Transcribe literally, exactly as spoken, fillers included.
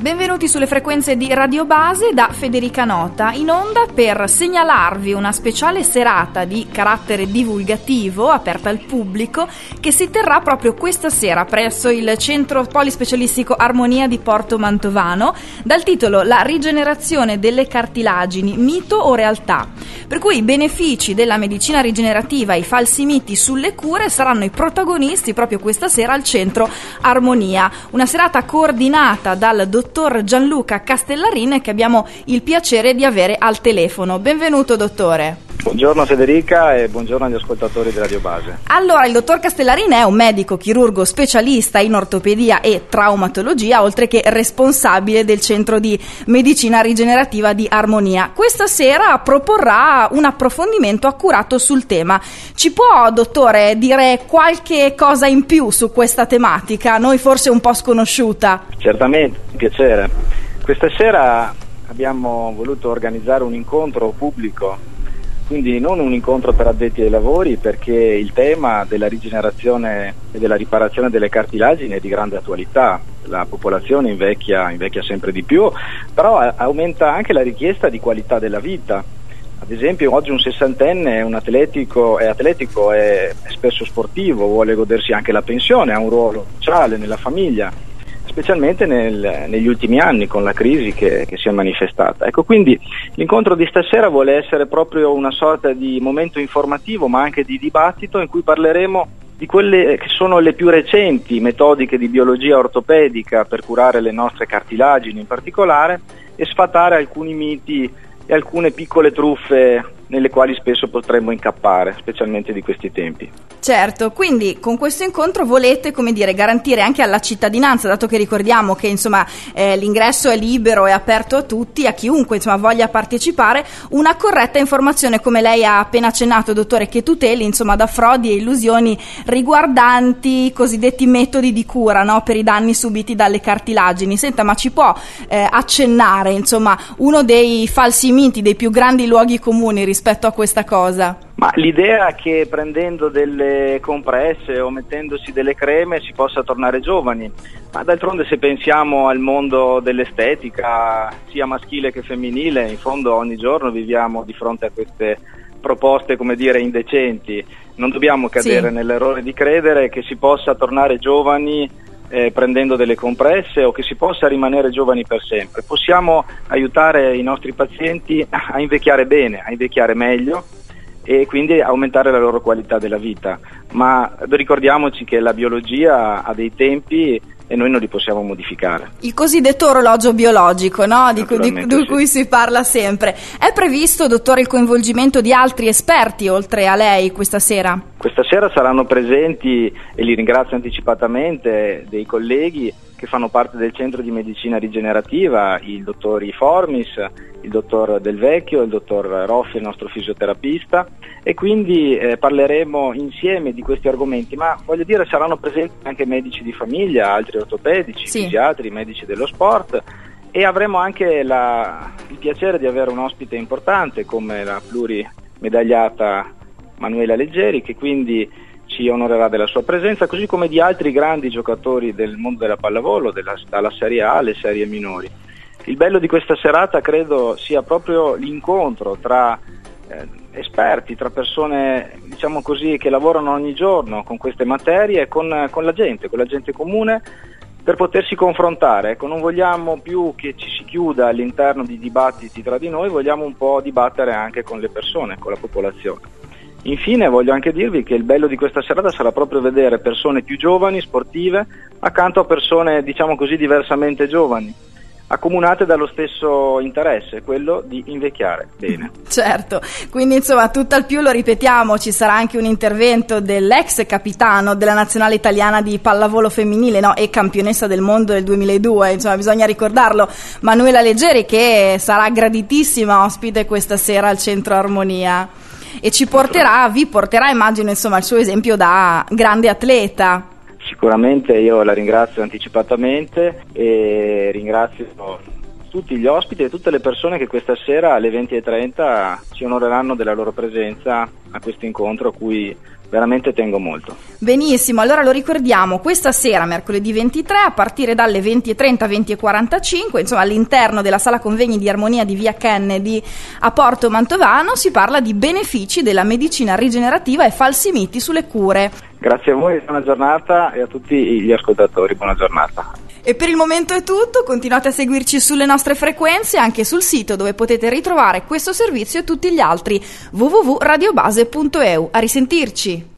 Benvenuti sulle frequenze di Radio Base da Federica Nota, in onda per segnalarvi una speciale serata di carattere divulgativo aperta al pubblico che si terrà proprio questa sera presso il Centro Polispecialistico Armonia di Porto Mantovano, dal titolo La rigenerazione delle cartilagini, mito o realtà? Per cui i benefici della medicina rigenerativa e i falsi miti sulle cure saranno i protagonisti proprio questa sera al Centro Armonia, una serata coordinata dal dottor Gianluca Castellarin, che abbiamo il piacere di avere al telefono. Benvenuto, dottore. Buongiorno Federica e buongiorno agli ascoltatori di Radio Base. Allora, il dottor Castellarin è un medico chirurgo specialista in ortopedia e traumatologia, oltre che responsabile del Centro di Medicina Rigenerativa di Armonia. Questa sera proporrà un approfondimento accurato sul tema. Ci può, dottore, dire qualche cosa in più su questa tematica, a noi forse un po' sconosciuta? Certamente, un piacere. Questa sera abbiamo voluto organizzare un incontro pubblico, quindi non un incontro per addetti ai lavori, perché il tema della rigenerazione e della riparazione delle cartilagini è di grande attualità. La popolazione invecchia, invecchia sempre di più, però aumenta anche la richiesta di qualità della vita. Ad esempio, oggi un sessantenne è un atletico, è atletico, è, è spesso sportivo, vuole godersi anche la pensione, ha un ruolo sociale nella famiglia, specialmente nel, negli ultimi anni con la crisi che, che si è manifestata. Ecco, quindi l'incontro di stasera vuole essere proprio una sorta di momento informativo, ma anche di dibattito, in cui parleremo di quelle che sono le più recenti metodiche di biologia ortopedica per curare le nostre cartilagini in particolare, e sfatare alcuni miti e alcune piccole truffe nelle quali spesso potremmo incappare, specialmente di questi tempi. Certo, quindi con questo incontro volete, come dire, garantire anche alla cittadinanza, dato che ricordiamo che insomma eh, l'ingresso è libero e aperto a tutti, a chiunque insomma voglia partecipare, una corretta informazione, come lei ha appena accennato, dottore, che tuteli insomma da frodi e illusioni riguardanti i cosiddetti metodi di cura, no, per i danni subiti dalle cartilagini. Senta, ma ci può eh, accennare insomma uno dei falsi miti, dei più grandi luoghi comuni rispetto a questa cosa? Ma l'idea che prendendo delle compresse o mettendosi delle creme si possa tornare giovani, ma d'altronde se pensiamo al mondo dell'estetica, sia maschile che femminile, in fondo ogni giorno viviamo di fronte a queste proposte, come dire, indecenti. Non dobbiamo cadere sì. nell'errore di credere che si possa tornare giovani eh, prendendo delle compresse, o che si possa rimanere giovani per sempre. Possiamo aiutare i nostri pazienti a invecchiare bene, a invecchiare meglio, e quindi aumentare la loro qualità della vita, ma ricordiamoci che la biologia ha dei tempi e noi non li possiamo modificare. Il cosiddetto orologio biologico, no? Di, cui, di, di sì. cui si parla sempre. È previsto, dottore, il coinvolgimento di altri esperti oltre a lei questa sera? Questa sera saranno presenti, e li ringrazio anticipatamente, dei colleghi che fanno parte del Centro di Medicina Rigenerativa, il dottor Formis, il dottor Del Vecchio, il dottor Roffi, il nostro fisioterapista, e quindi eh, parleremo insieme di questi argomenti, ma voglio dire saranno presenti anche medici di famiglia, altri ortopedici, sì. fisiatri, medici dello sport, e avremo anche la, il piacere di avere un ospite importante come la plurimedagliata Manuela Leggeri, che quindi ci onorerà della sua presenza, così come di altri grandi giocatori del mondo della pallavolo, della, dalla Serie A alle serie minori. Il bello di questa serata credo sia proprio l'incontro tra eh, esperti, tra persone, diciamo così, che lavorano ogni giorno con queste materie, con, con la gente, con la gente comune, per potersi confrontare. Ecco, non vogliamo più che ci si chiuda all'interno di dibattiti tra di noi, vogliamo un po' dibattere anche con le persone, con la popolazione. Infine voglio anche dirvi che il bello di questa serata sarà proprio vedere persone più giovani, sportive, accanto a persone, diciamo così, diversamente giovani, accomunate dallo stesso interesse, quello di invecchiare bene. Certo, quindi insomma tutt'al più, lo ripetiamo, ci sarà anche un intervento dell'ex capitano della nazionale italiana di pallavolo femminile, no, e campionessa del mondo del duemiladue, insomma bisogna ricordarlo, Manuela Leggeri, che sarà graditissima ospite questa sera al Centro Armonia. E ci porterà, vi porterà, immagino, insomma, il suo esempio da grande atleta. Sicuramente, io la ringrazio anticipatamente e ringrazio tutti gli ospiti e tutte le persone che questa sera alle venti e trenta ci onoreranno della loro presenza a questo incontro a cui veramente tengo molto. Benissimo, allora lo ricordiamo, questa sera, mercoledì ventitré, a partire dalle venti e trenta, venti e quarantacinque, insomma all'interno della sala convegni di Armonia di via Kennedy a Porto Mantovano, si parla di benefici della medicina rigenerativa e falsi miti sulle cure. Grazie a voi, buona giornata, e a tutti gli ascoltatori, buona giornata. E per il momento è tutto, continuate a seguirci sulle nostre frequenze, anche sul sito dove potete ritrovare questo servizio e tutti gli altri, w w w punto radiobase punto e u. A risentirci!